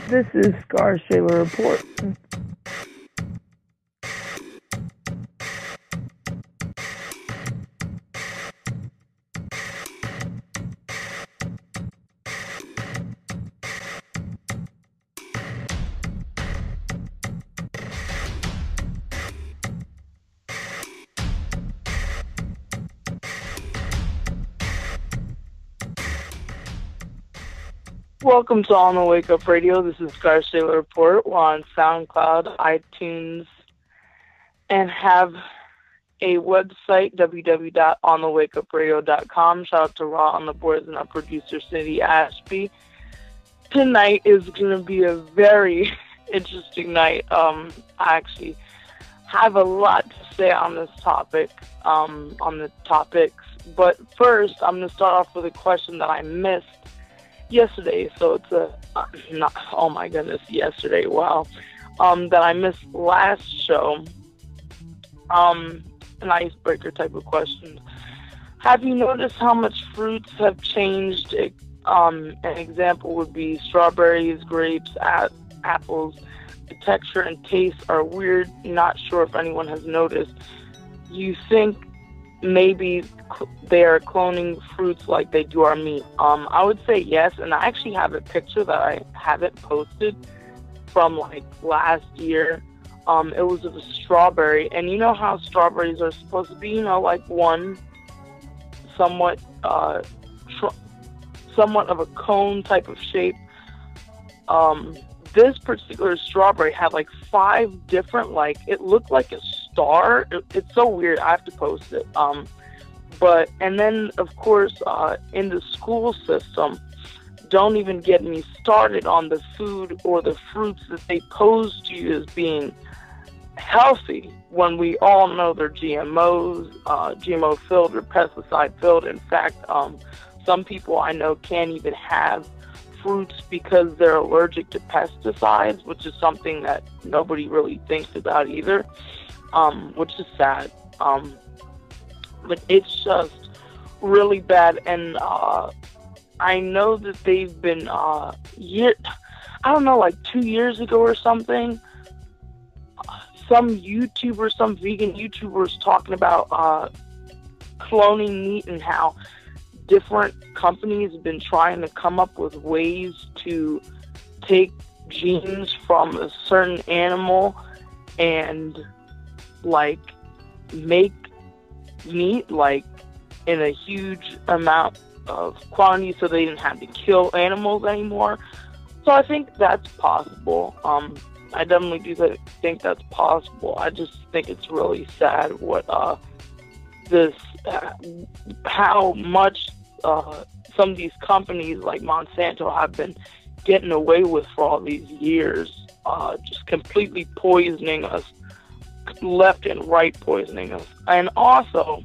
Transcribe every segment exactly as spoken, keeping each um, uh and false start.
This is Scar Shayla Report. Welcome to On the Wake Up Radio. This is Scar Shayla Report. We're on SoundCloud, iTunes, and have a website, w w w dot on the wake up radio dot com. Shout out to Raw on the boards and our producer, Cindy Ashby. Tonight is going to be a very interesting night. Um, I actually have a lot to say on this topic, um, on the topics. But first, I'm going to start off with a question that I missed yesterday. So it's a, uh, not, oh my goodness, yesterday, wow. Um, that I missed last show. Um, an icebreaker type of question. Have you noticed how much fruits have changed? Um, an example would be strawberries, grapes, a- apples. The texture and taste are weird. Not sure if anyone has noticed. You think maybe cl- they are cloning fruits like they do our meat? Um, I would say yes, and I actually have a picture that I haven't posted from like last year. Um, it was of a strawberry, and you know how strawberries are supposed to be, you know, like one somewhat, uh, tr- somewhat of a cone type of shape. Um, this particular strawberry had like five different, like, it looked like a star. It, it's so weird. I have to post it. Um, but, and then of course, uh, in the school system, don't even get me started on the food or the fruits that they pose to you as being healthy when we all know they're G M Os, uh, G M O filled or pesticide filled. In fact, um, some people I know can't even have fruits because they're allergic to pesticides, which is something that nobody really thinks about either, um, which is sad. Um, but it's just really bad. And uh, I know that they've been, uh, year, I don't know, like two years ago or something, some YouTuber, some vegan YouTubers talking about uh, cloning meat and how different companies have been trying to come up with ways to take genes from a certain animal and like make meat like in a huge amount of quantity so they didn't have to kill animals anymore. So I think that's possible. Um, I definitely do th- think that's possible. I just think it's really sad what uh, this, uh, how much uh, some of these companies like Monsanto have been getting away with for all these years, uh, just completely poisoning us, left and right poisoning us. And also,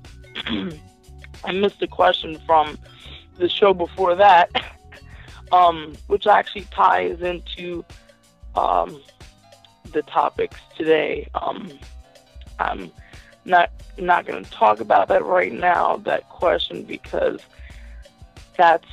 I missed a question from the show before that, um, which actually ties into um, the topics today. Um, I'm not not going to talk about that right now, that question, because that's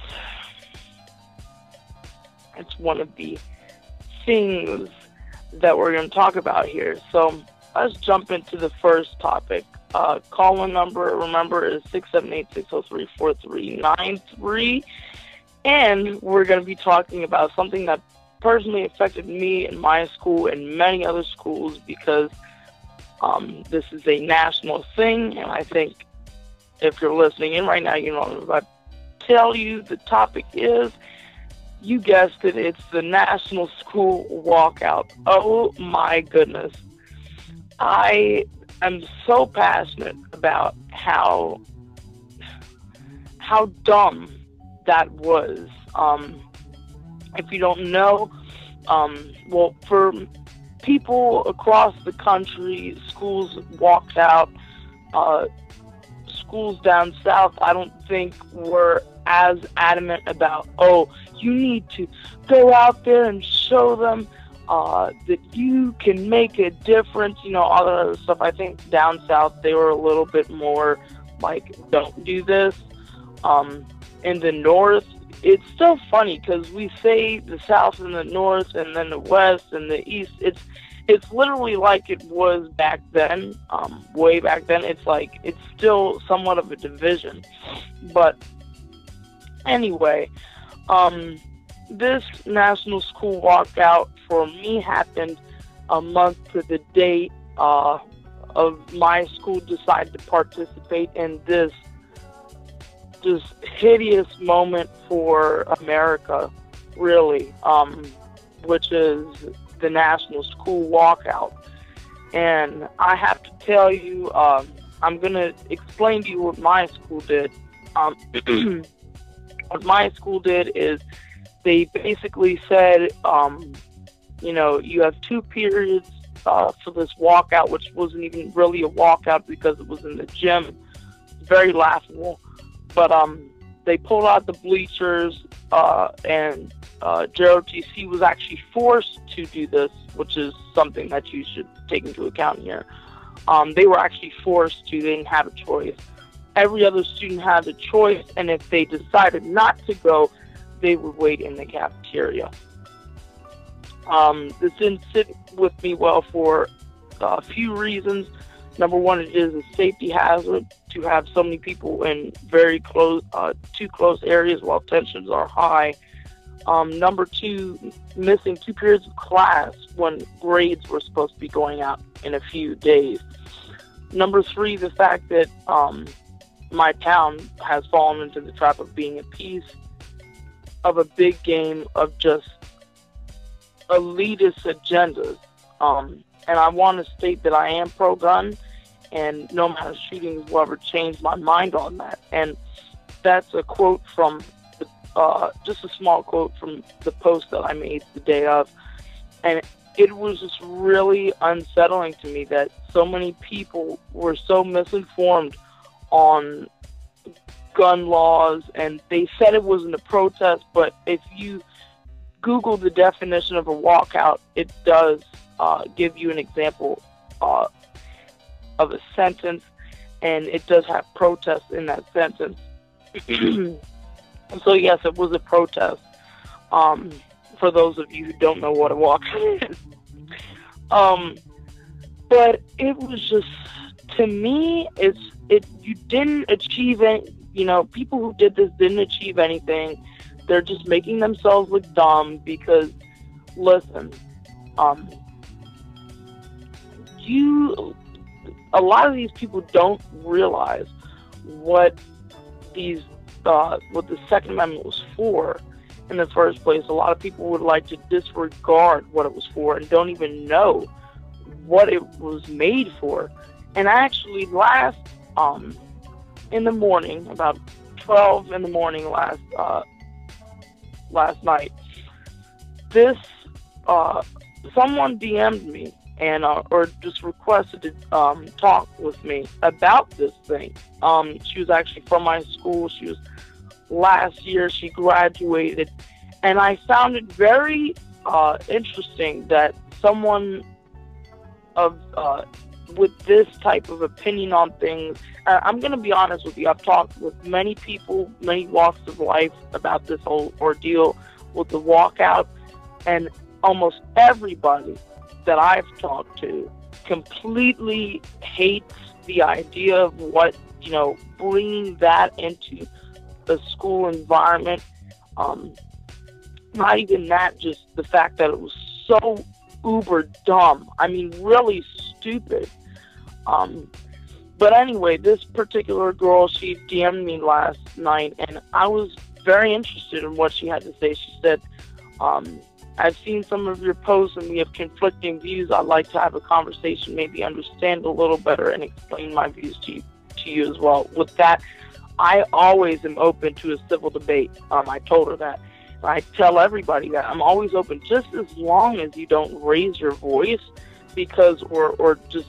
it's one of the things that we're going to talk about here. So let's jump into the first topic. Uh, call-in number, remember, is six seven eight, six oh three, four three nine three. And we're going to be talking about something that personally affected me in my school and many other schools, because um, this is a national thing. And I think if you're listening in right now, you know, if I tell you the topic is, you guessed it, it's the National School Walkout. Oh my goodness. I am so passionate about how how dumb that was. Um, if you don't know, um, well, for people across the country, schools walked out. Uh, schools down south, I don't think were as adamant about, oh, you need to go out there and show them uh, that you can make a difference, you know, all that other stuff. I think down south they were a little bit more like, don't do this. Um, in the north, it's still funny because we say the South and the North and then the West and the East. It's it's literally like it was back then, um, way back then. It's like it's still somewhat of a division. But anyway, um, this National School Walkout for me happened a month to the date uh, of my school decided to participate in this this hideous moment for America, really, um, which is the National School Walkout. And I have to tell you, um, I'm going to explain to you what my school did. Um, what my school did is they basically said, um, you know, you have two periods uh, for this walkout, which wasn't even really a walkout because it was in the gym. Very laughable. But um, they pulled out the bleachers, uh, and uh, J R O T C was actually forced to do this, which is something that you should take into account here. Um, they were actually forced to. They didn't have a choice. Every other student had a choice, and if they decided not to go, they would wait in the cafeteria. Um, this didn't sit with me well for a few reasons. Number one, it is a safety hazard to have so many people in very close, uh, too close areas while tensions are high. Um, number two, missing two periods of class when grades were supposed to be going out in a few days. Number three, the fact that um, my town has fallen into the trap of being a piece of a big game of just elitist agendas. Um, and I want to state that I am pro-gun, and no amount of shootings will ever change my mind on that. And that's a quote from, the, uh, just a small quote from the post that I made the day of. And it was just really unsettling to me that so many people were so misinformed on gun laws, and they said it wasn't a protest, but if you Google the definition of a walkout, it does uh, give you an example uh, of a sentence, and it does have protest in that sentence. So yes, it was a protest. Um, for those of you who don't know what a walkout is, um, but it was just, to me, it's it. You didn't achieve any. You know, people who did this didn't achieve anything. They're just making themselves look dumb because, listen, um, you, a lot of these people don't realize what these, uh, what the Second Amendment was for in the first place. A lot of people would like to disregard what it was for and don't even know what it was made for. And actually, last, um, in the morning, about twelve in the morning last, uh, last night, this uh, someone D M'd me and uh, or just requested to um, talk with me about this thing. Um, she was actually from my school. She was last year. She graduated, and I found it very uh, interesting that someone of uh, with this type of opinion on things. Uh, I'm going to be honest with you. I've talked with many people, many walks of life about this whole ordeal with the walkout, and almost everybody that I've talked to completely hates the idea of what, you know, bringing that into the school environment. Um, not even that, just the fact that it was so uber dumb. I mean, really stupid. Um, but anyway, this particular girl, she D M'd me last night, and I was very interested in what she had to say. She said, um, I've seen some of your posts and we have conflicting views. I'd like to have a conversation, maybe understand a little better and explain my views to you, to you as well. With that, I always am open to a civil debate. Um, I told her that. I tell everybody that I'm always open, just as long as you don't raise your voice because, or, or just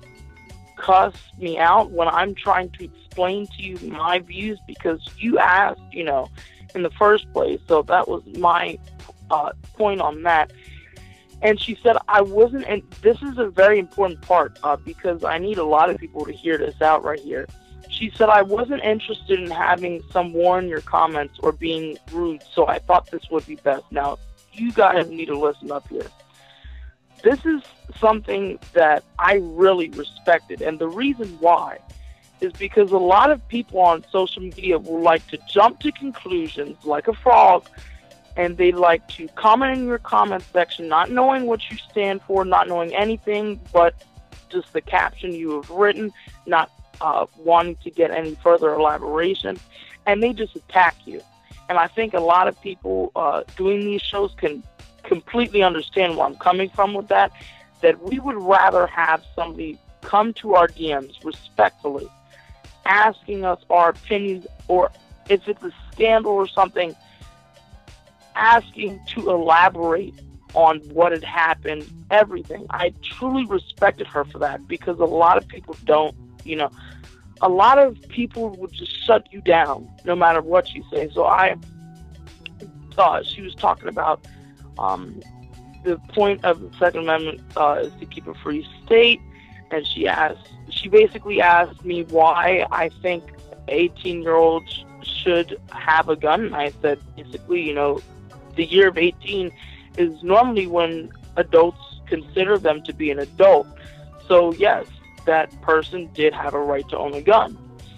cuss me out when I'm trying to explain to you my views because you asked, you know, in the first place. So that was my uh, point on that. And she said I wasn't, and this is a very important part uh, because I need a lot of people to hear this out right here. She she said, I wasn't interested in having some warn your comments or being rude, so I thought this would be best. Now, you guys need to listen up here. This is something that I really respected, and the reason why is because a lot of people on social media will like to jump to conclusions like a frog, and they like to comment in your comment section, not knowing what you stand for, not knowing anything but just the caption you have written, not uh, wanting to get any further elaboration, and they just attack you. And I think a lot of people uh, doing these shows can completely understand where I'm coming from with that, that we would rather have somebody come to our D Ms respectfully, asking us our opinions, or if it's a scandal or something, asking to elaborate on what had happened, everything. I truly respected her for that, because a lot of people don't, you know, a lot of people would just shut you down no matter what you say. So I thought she was talking about um, the point of the Second Amendment uh, is to keep a free state, and she asked, she basically asked me why I think eighteen-year-olds should have a gun, and I said, basically, you know, the year of eighteen is normally when adults consider them to be an adult. So yes, that person did have a right to own a gun.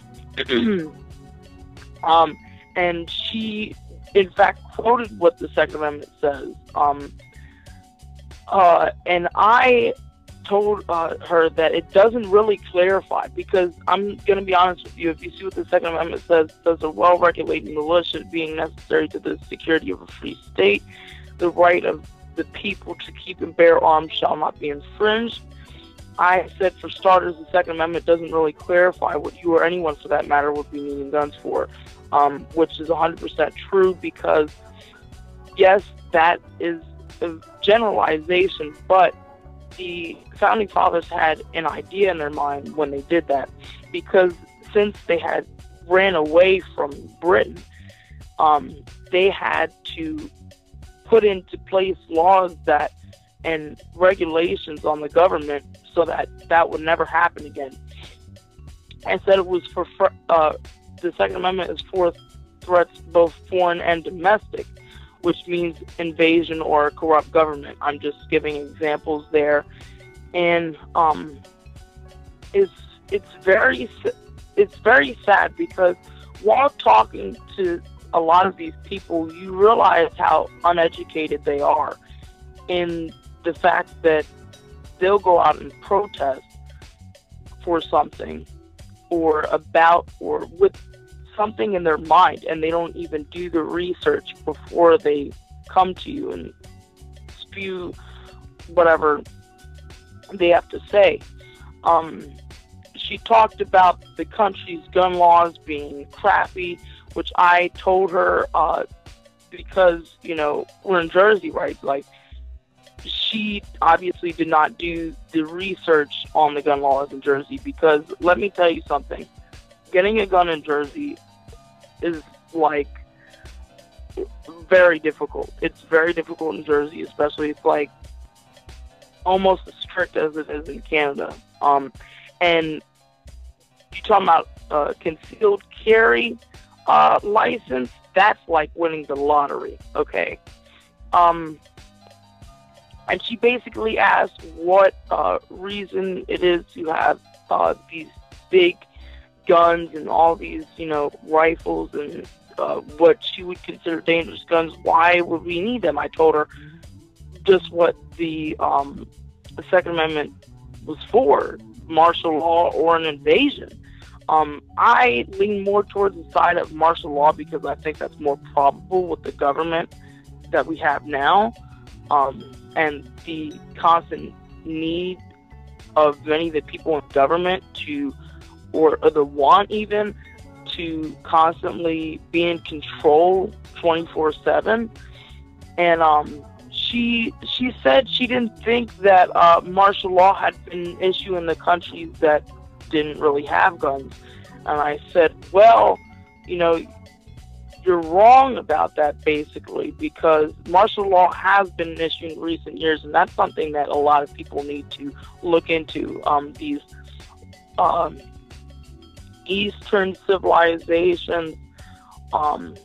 um, and she, in fact, quoted what the Second Amendment says. Um, uh, and I told uh, her that it doesn't really clarify, because I'm going to be honest with you, if you see what the Second Amendment says, it says a well-regulated militia being necessary to the security of a free state, the right of the people to keep and bear arms shall not be infringed. I said, for starters, the Second Amendment doesn't really clarify what you or anyone, for that matter, would be needing guns for, um, which is one hundred percent true, because, yes, that is a generalization, but the Founding Fathers had an idea in their mind when they did that, because since they had ran away from Britain, um, they had to put into place laws that and regulations on the government so that that would never happen again. And said it was for uh, the Second Amendment is for threats both foreign and domestic, which means invasion or a corrupt government. I'm just giving examples there, and um, it's it's very it's very sad, because while talking to a lot of these people, you realize how uneducated they are in the fact that they'll go out and protest for something or about or with something in their mind, and they don't even do the research before they come to you and spew whatever they have to say. Um, she talked about the country's gun laws being crappy, which I told her uh, because, you know, we're in Jersey, right? Like, she obviously did not do the research on the gun laws in Jersey, because let me tell you something. Getting a gun in Jersey is, like, very difficult. It's very difficult in Jersey, especially. It's, like, almost as strict as it is in Canada. Um, and you're talking about uh, concealed carry uh, license, that's like winning the lottery, okay? Um, and she basically asked what uh, reason it is to have uh, these big guns and all these, you know, rifles and uh, what she would consider dangerous guns. Why would we need them? I told her just what the, um, the Second Amendment was for, martial law or an invasion. Um, I lean more towards the side of martial law, because I think that's more probable with the government that we have now, um, and the constant need of many of the people in government to, or, or the want even, to constantly be in control twenty-four seven. And um, she she said she didn't think that uh, martial law had been an issue in the countries that didn't really have guns. And I said, well, you know, you're wrong about that, basically, because martial law has been an issue in recent years, and that's something that a lot of people need to look into. Um, these um, Eastern civilizations, um,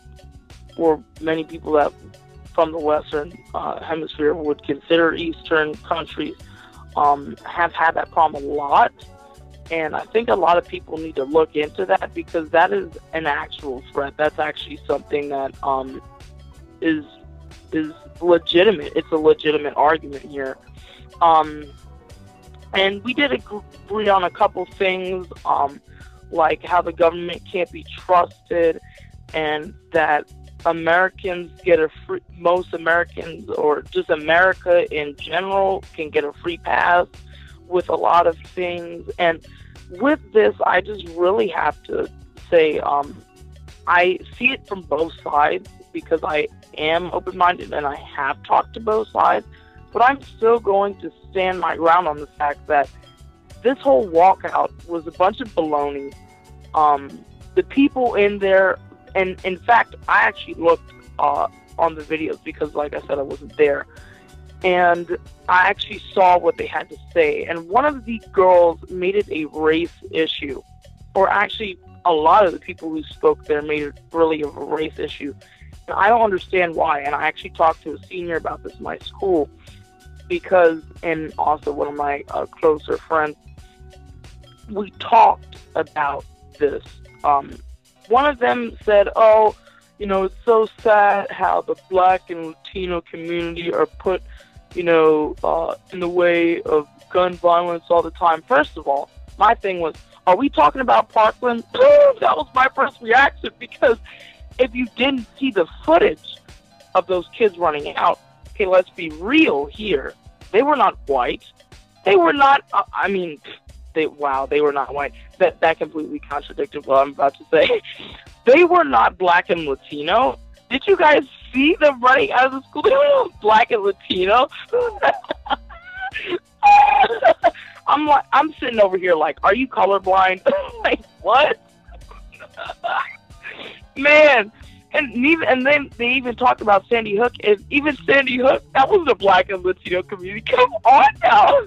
or many people that from the Western uh, Hemisphere would consider Eastern countries, um, have had that problem a lot. And I think a lot of people need to look into that, because that is an actual threat. That's actually something that um, is is legitimate. It's a legitimate argument here. Um, and we did agree on a couple things, um, like how the government can't be trusted, and that Americans get a free, most Americans, or just America in general, can get a free pass with a lot of things. And with this, I just really have to say, um, I see it from both sides, because I am open-minded and I have talked to both sides, but I'm still going to stand my ground on the fact that this whole walkout was a bunch of baloney. Um, the people in there, and in fact, I actually looked uh, on the videos, because like I said, I wasn't there. And I actually saw what they had to say. And one of the girls made it a race issue. Or actually, a lot of the people who spoke there made it really of a race issue. And I don't understand why. And I actually talked to a senior about this in my school. Because, and also one of my uh, closer friends, we talked about this. Um, one of them said, oh, you know, it's so sad how the Black and Latino community are put, you know, uh, in the way of gun violence all the time. First of all, my thing was, are we talking about Parkland? That was my first reaction, because if you didn't see the footage of those kids running out, okay, let's be real here. They were not white. They were not, uh, I mean, they, wow, they were not white. That, that completely contradicted what I'm about to say. They were not Black and Latino. Did you guys see them running out of the school? They were Black and Latino. I'm like, I'm sitting over here like, are you colorblind? Like, what? Man. And even and then they even talked about Sandy Hook, and even Sandy Hook, that was the Black and Latino community. Come on now.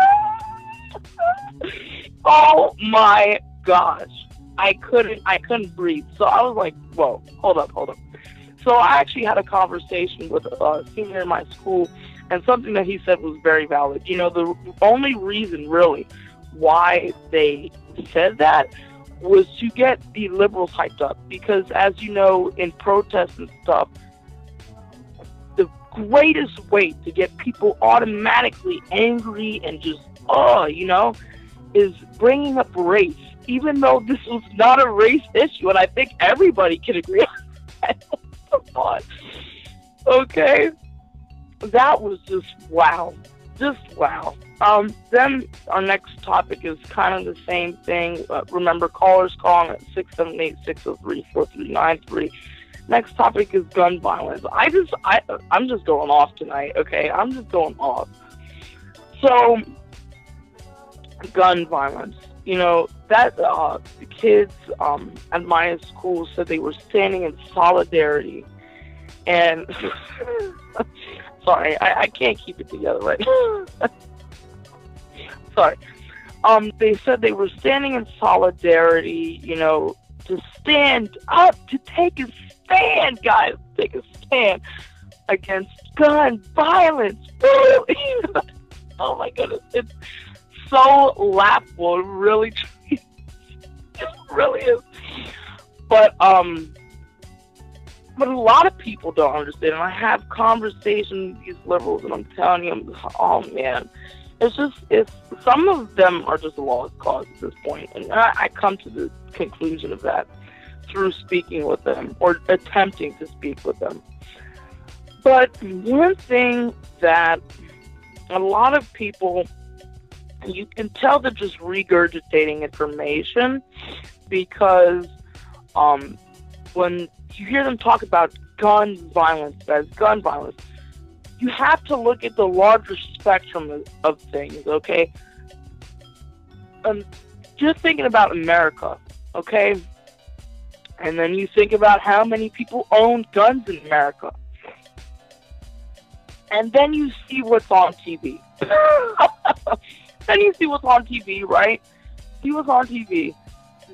Oh my gosh. I couldn't I couldn't breathe. So I was like, whoa, hold up, hold up. So I actually had a conversation with a senior in my school, and something that he said was very valid. You know, the only reason really why they said that was to get the liberals hyped up, because as you know, in protests and stuff, the greatest way to get people automatically angry and just, oh, you know, is bringing up race, even though this was not a race issue, and I think everybody can agree on that. Come on. Okay? That was just wow. Just wow. Um, then our next topic is kind of the same thing. Uh, remember, callers calling at six seven eight, six oh three, four three nine three. Next topic is gun violence. I just, I, I'm just going off tonight, okay? I'm just going off. So, gun violence. You know, that, uh, the kids um, at my school said they were standing in solidarity. And, sorry, I, I can't keep it together right now. Sorry. Um, they said they were standing in solidarity, you know, to stand up, to take a stand, guys, take a stand against gun violence. Oh my goodness, it's so laughable. It really, it really is. But um, but a lot of people don't understand. And I have conversations with these liberals, and I'm telling you, oh man. It's just, it's, some of them are just a lost cause at this point. And I, I come to the conclusion of that through speaking with them, or attempting to speak with them. But one thing that a lot of people, you can tell they're just regurgitating information, because um, when you hear them talk about gun violence as gun violence, you have to look at the larger spectrum of, of things, okay? Um, just thinking about America, okay? And then you think about how many people own guns in America. And then you see what's on T V. Then you see what's on T V, right? See what's on T V.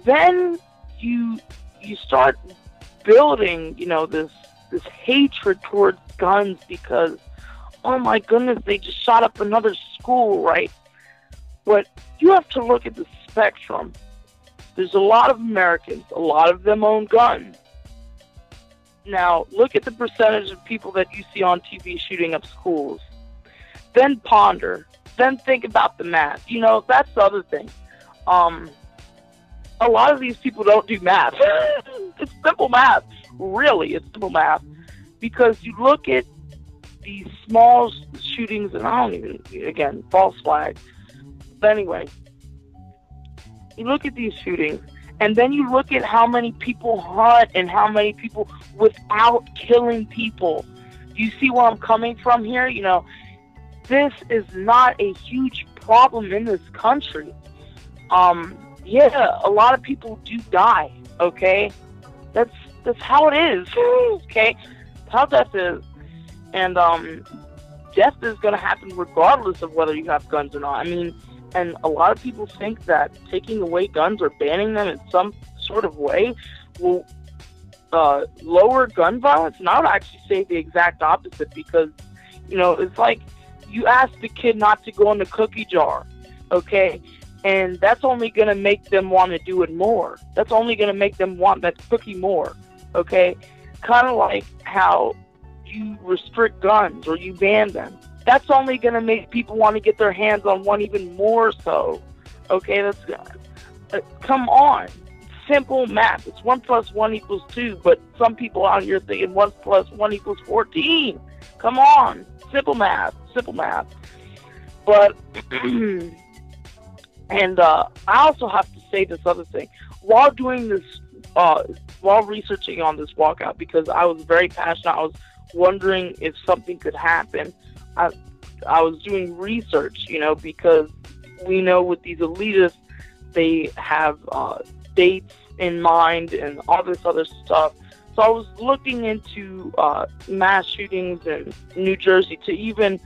then you you start building, you know, this this hatred towards guns because, oh my goodness, they just shot up another school, right? But you have to look at the spectrum. There's a lot of Americans, a lot of them own guns. Now, look at the percentage of people that you see on T V shooting up schools. Then ponder. Then think about the math. You know, that's the other thing. Um, a lot of these people don't do math. It's simple math. Really, it's simple math. Because you look at these small shootings, and I don't even, again, false flag. But anyway, you look at these shootings, and then you look at how many people hunt and how many people without killing people. Do you see where I'm coming from here? You know, this is not a huge problem in this country. Um, yeah, a lot of people do die, okay? That's that's how it is, okay? That's how death is. And um, death is going to happen regardless of whether you have guns or not. I mean, and a lot of people think that taking away guns or banning them in some sort of way will uh, lower gun violence. And I would actually say the exact opposite because, you know, it's like you ask the kid not to go in the cookie jar, okay? And that's only going to make them want to do it more. That's only going to make them want that cookie more, okay? Kind of like how you restrict guns or you ban them. That's only going to make people want to get their hands on one even more so. Okay, that's uh, come on. Simple math. It's one plus one equals two, but some people out here thinking one plus one equals fourteen. Come on. Simple math. Simple math. But, and uh, I also have to say this other thing. While doing this, uh, while researching on this walkout, because I was very passionate, I was wondering if something could happen. I, I was doing research, you know, because we know with these elitists, they have uh, dates in mind and all this other stuff. So I was looking into uh, mass shootings in New Jersey to even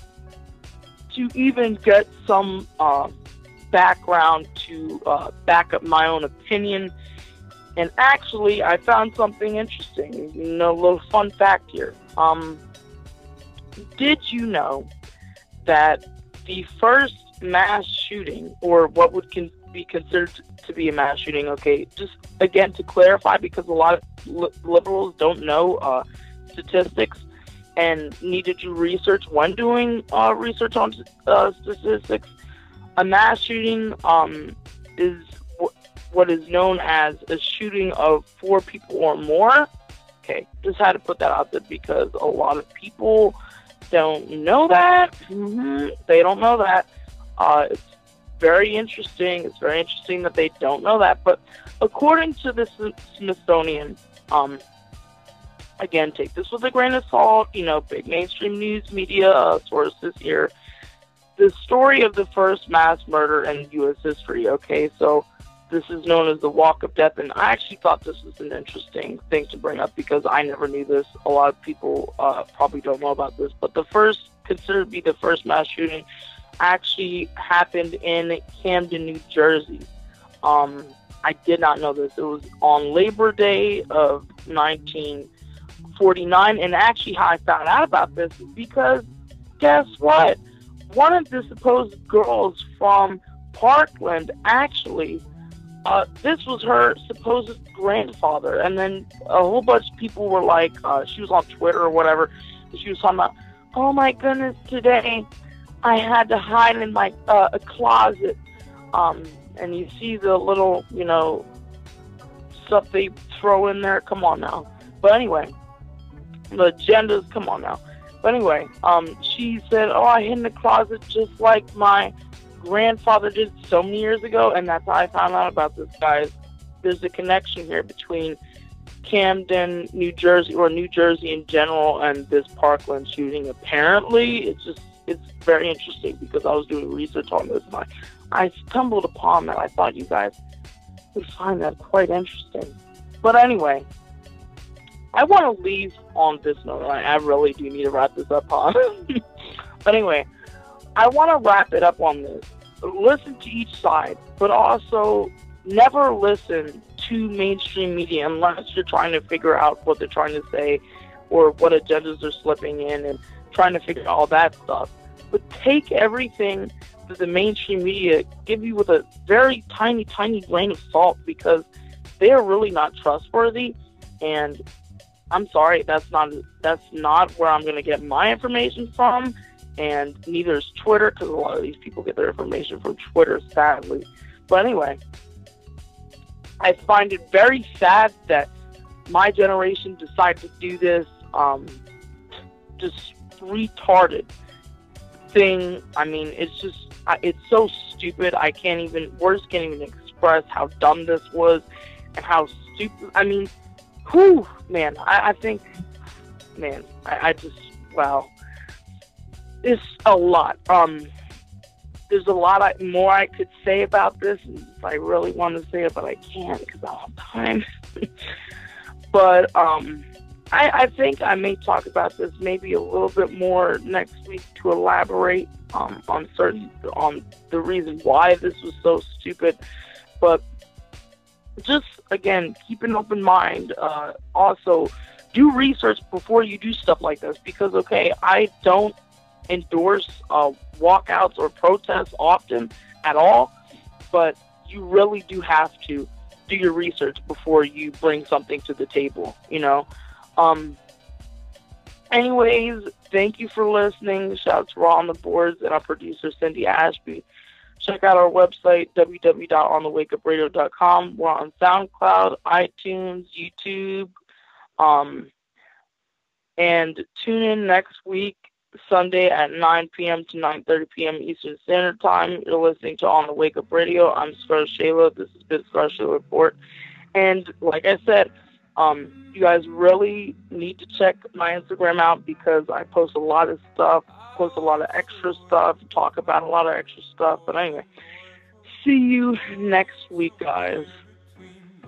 to even get some uh, background to uh, back up my own opinion. And actually, I found something interesting. You know, a little fun fact here. Um, did you know that the first mass shooting, or what would con- be considered to be a mass shooting, okay, just again to clarify, because a lot of li- liberals don't know uh, statistics and need to do research when doing uh, research on uh, statistics, a mass shooting um, is w- what is known as a shooting of four people or more. Okay, just had to put that out there because a lot of people don't know that. Mm-hmm. They don't know that. Uh, it's very interesting. It's very interesting that they don't know that. But according to the Smithsonian, um, again, take this with a grain of salt, you know, big mainstream news media uh, sources here. The story of the first mass murder in U S history, okay? So this is known as the Walk of Death, and I actually thought this was an interesting thing to bring up because I never knew this. A lot of people uh, probably don't know about this, but the first, considered to be the first mass shooting, actually happened in Camden, New Jersey. Um, I did not know this. It was on Labor Day of nineteen forty-nine, and actually how I found out about this is because, guess what? One of the supposed girls from Parkland actually, Uh, this was her supposed grandfather, and then a whole bunch of people were like, uh, she was on Twitter or whatever, and she was talking about, oh my goodness, today I had to hide in my uh, a closet, um, and you see the little, you know, stuff they throw in there, come on now. But anyway, the agendas, come on now. But anyway, um, she said, oh, I hid in the closet just like my grandfather did so many years ago, and that's how I found out about this, guys. There's a connection here between Camden, New Jersey, or New Jersey in general, and this Parkland shooting. Apparently, it's just, it's very interesting because I was doing research on this, and I, I stumbled upon that. I thought you guys would find that quite interesting. But anyway, I want to leave on this note. I, I really do need to wrap this up, huh? But anyway, I want to wrap it up on this. Listen to each side, but also never listen to mainstream media unless you're trying to figure out what they're trying to say or what agendas they're slipping in and trying to figure out all that stuff. But take everything that the mainstream media give you with a very tiny, tiny grain of salt, because they're really not trustworthy. And I'm sorry, that's not that's not where I'm going to get my information from, and neither is Twitter, because a lot of these people get their information from Twitter, sadly. But anyway, I find it very sad that my generation decided to do this um, just retarded thing. I mean, it's just, it's so stupid. I can't even, words can't even express how dumb this was and how stupid. I mean, whew, man, I, I think, man, I, I just, wow. It's a lot. Um, there's a lot I, more I could say about this if I really want to say it, but I can't because I don't have time. But um, I, I think I may talk about this maybe a little bit more next week to elaborate um, on certain on the reason why this was so stupid. But just again, keep an open mind. Uh, also, do research before you do stuff like this, because okay, I don't endorse uh, walkouts or protests often at all, but you really do have to do your research before you bring something to the table, you know. Um, anyways, thank you for listening. Shout out to Raw on the Boards and our producer, Cindy Ashby. Check out our website, w w w dot on the wake up radio dot com. We're on SoundCloud, iTunes, YouTube. Um, and tune in next week, Sunday at nine p.m. to nine thirty p.m. Eastern Standard Time. You're listening to On the Wake Up Radio. I'm Scar Shayla. This has been Scar Shayla Report. And like I said, um, you guys really need to check my Instagram out, because I post a lot of stuff, post a lot of extra stuff, talk about a lot of extra stuff. But anyway, see you next week, guys.